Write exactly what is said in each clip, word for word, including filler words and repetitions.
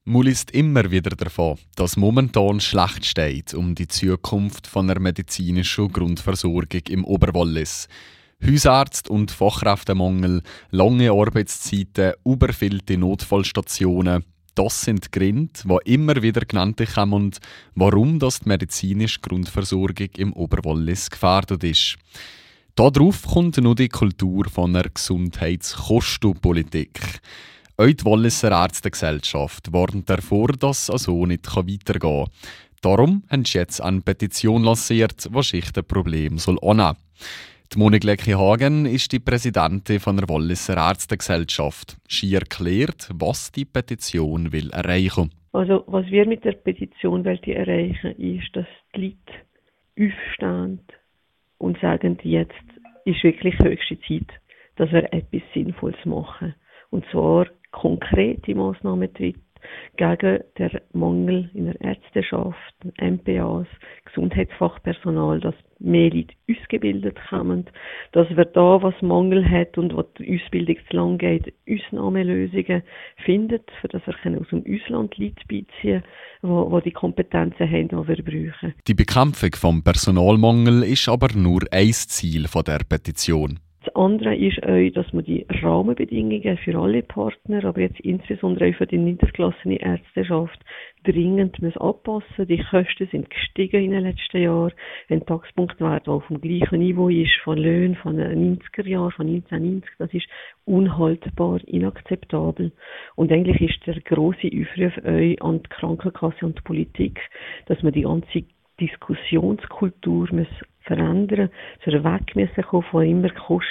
Man liest immer wieder davon, dass momentan schlecht steht um die Zukunft von der medizinischen Grundversorgung im Oberwallis. Hausarzt- und Fachkräftemangel, lange Arbeitszeiten, überfüllte Notfallstationen. Das sind die Gründe, die immer wieder genannt werden, warum das die medizinische Grundversorgung im Oberwallis gefährdet ist. Darauf kommt noch die Kultur von der Gesundheitskostenpolitik. Auch die Walliser Ärztegesellschaft warnt davor, dass es so nicht weitergehen kann. Darum haben sie jetzt eine Petition lanciert, die sich das Problem soll annehmen soll. Die Monik Lecki-Hagen ist die Präsidentin von der Walliser Ärztegesellschaft. Sie erklärt, was die Petition will erreichen will. Also, was wir mit der Petition wollen erreichen, ist, dass die Leute aufstehen und sagen, jetzt ist wirklich höchste Zeit, dass wir etwas Sinnvolles machen. Und zwar konkrete Massnahmen tritt gegen den Mangel in der Ärzteschaft, M P As, Gesundheitsfachpersonal, dass mehr Leute ausgebildet kommen, dass wir da, was Mangel hat und was die Ausbildung zu lang geht, Ausnahmelösungen findet, für dass wir aus dem Ausland Leute beiziehen können, die die Kompetenzen haben, die wir brauchen. Die Bekämpfung des Personalmangels ist aber nur ein Ziel der Petition. Das andere ist auch, dass man die Rahmenbedingungen für alle Partner, aber jetzt insbesondere auch für die niedergelassene Ärzteschaft, dringend anpassen müssen. Die Kosten sind gestiegen in den letzten Jahren. Ein Taxpunktwert, der auf dem gleichen Niveau ist von Löhnen von den neunziger Jahren, von neunzehnhundertneunzig, das ist unhaltbar, inakzeptabel. Und eigentlich ist der grosse Aufruf auch an die Krankenkasse und die Politik, dass man die ganze Diskussionskultur muss verändern, zu weg müssen kommen von immer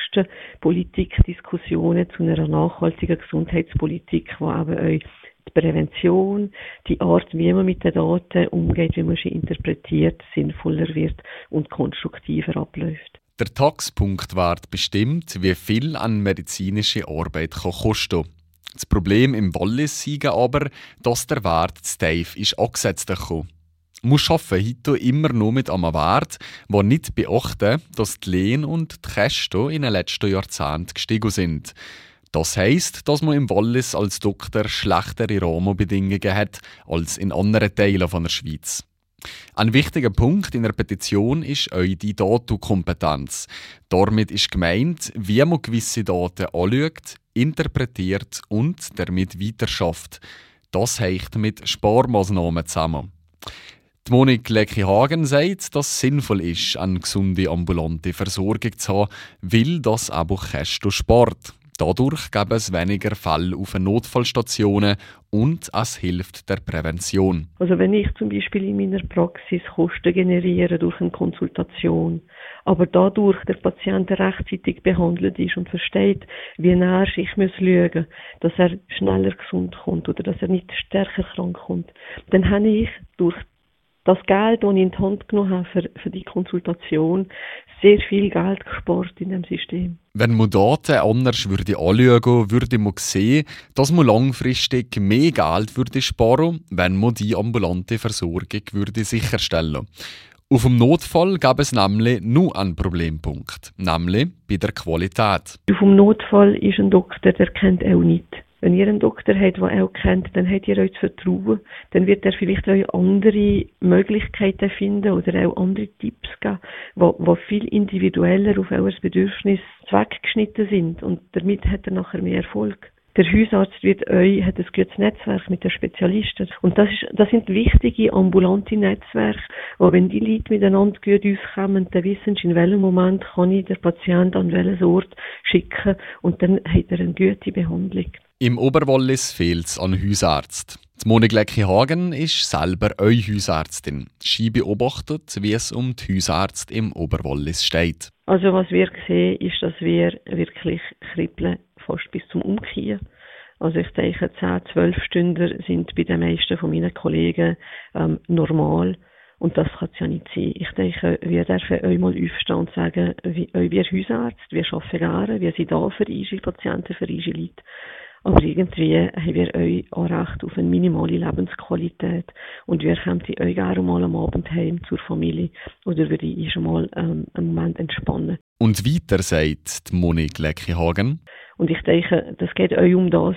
Kostenpolitik-Diskussionen zu einer nachhaltigen Gesundheitspolitik, die eben auch die Prävention, die Art, wie man mit den Daten umgeht, wie man sie interpretiert, sinnvoller wird und konstruktiver abläuft. Der Taxpunktwert bestimmt, wie viel an medizinische Arbeit kosten kann. Das Problem im Wallis ist aber, dass der Wert zu tief ist angesetzt ist. Man arbeitet heute immer nur mit einem Wert, der nicht beachtet, dass die Löhne und die Kosten in den letzten Jahrzehnten gestiegen sind. Das heisst, dass man im Wallis als Doktor schlechtere Rahmenbedingungen hat als in anderen Teilen der Schweiz. Ein wichtiger Punkt in der Petition ist auch die Datenkompetenz. Damit ist gemeint, wie man gewisse Daten anschaut, interpretiert und damit weiterschafft. Das hängt mit Sparmaßnahmen zusammen. Die Monik Lecki-Hagen sagt, dass es sinnvoll ist, eine gesunde ambulante Versorgung zu haben, weil das aber Kosten spart. Dadurch gäbe es weniger Fälle auf Notfallstationen und es hilft der Prävention. Also wenn ich zum Beispiel in meiner Praxis Kosten generiere durch eine Konsultation, aber dadurch der Patient rechtzeitig behandelt ist und versteht, wie nah ich muss schauen, dass er schneller gesund kommt oder dass er nicht stärker krank kommt, dann habe ich durch das Geld, das ich in die Hand genommen habe für, für die Konsultation, sehr viel Geld gespart in dem System. Wenn man Daten anders würde anschauen, würde man sehen, dass man langfristig mehr Geld würde sparen, wenn man die ambulante Versorgung würde sicherstellen. Auf dem Notfall gab es nämlich nur einen Problempunkt, nämlich bei der Qualität. Auf dem Notfall ist ein Doktor, der kennt auch nicht. Wenn ihr einen Doktor habt, den er auch kennt, dann habt ihr euch zu vertrauen. Dann wird er vielleicht auch andere Möglichkeiten finden oder auch andere Tipps geben, die viel individueller auf euer Bedürfnis zweckgeschnitten sind. Und damit hat er nachher mehr Erfolg. Der Hausarzt wird euch, hat ein gutes Netzwerk mit den Spezialisten. Und das, ist, das sind wichtige ambulante Netzwerke. Und wenn die Leute miteinander gut auskommen, dann wissen sie, in welchem Moment kann ich den Patienten an welchen Ort schicken. Und dann hat er eine gute Behandlung. Im Oberwallis fehlt es an Hausärzten. Die Monik Lecki-Hagen ist selber auch Hausärztin. Sie beobachtet, wie es um die Hausärzte im Oberwallis steht. Also was wir sehen, ist, dass wir wirklich kribbeln, fast bis zum Umkehren. Also ich denke, zehn, zwölf Stunden sind bei den meisten von meinen Kollegen ähm, normal. Und das kann es ja nicht sein. Ich denke, wir dürfen euch mal aufstehen und sagen, wie, wir Hausärzte, wir arbeiten gerne, wir sind da für unsere Patienten, für unsere Leute. Aber irgendwie haben wir euch auch Recht auf eine minimale Lebensqualität. Und wir kommen euch gerne mal am Abend heim zur Familie oder würde ich schon mal ähm, einen Moment entspannen. Und weiter sagt die Monik Lecki-Hagen. Und ich denke, das geht euch um das,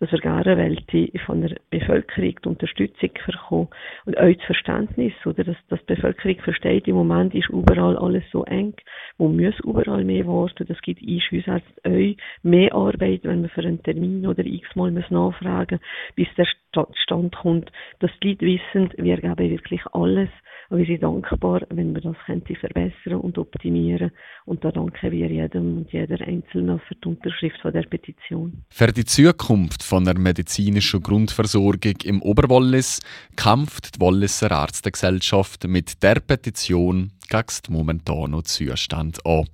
dass wir gerne wollte von der Bevölkerung die Unterstützung bekommen und auch das Verständnis, oder, dass, dass die Bevölkerung versteht, im Moment ist überall alles so eng, wo muss überall mehr werden, das gibt uns Hausärzte auch mehr Arbeit, wenn man für einen Termin oder x-mal muss nachfragen, bis der Stand kommt, dass die Leute wissen, wir geben wirklich alles. Und wir sind dankbar, wenn wir das könnte verbessern und optimieren. Und da danken wir jedem und jeder Einzelnen für die Unterschrift von der Petition. Für die Zukunft von der medizinischen Grundversorgung im Oberwallis kämpft die Walliser Ärztegesellschaft mit der Petition gegen den momentanen Zustand an.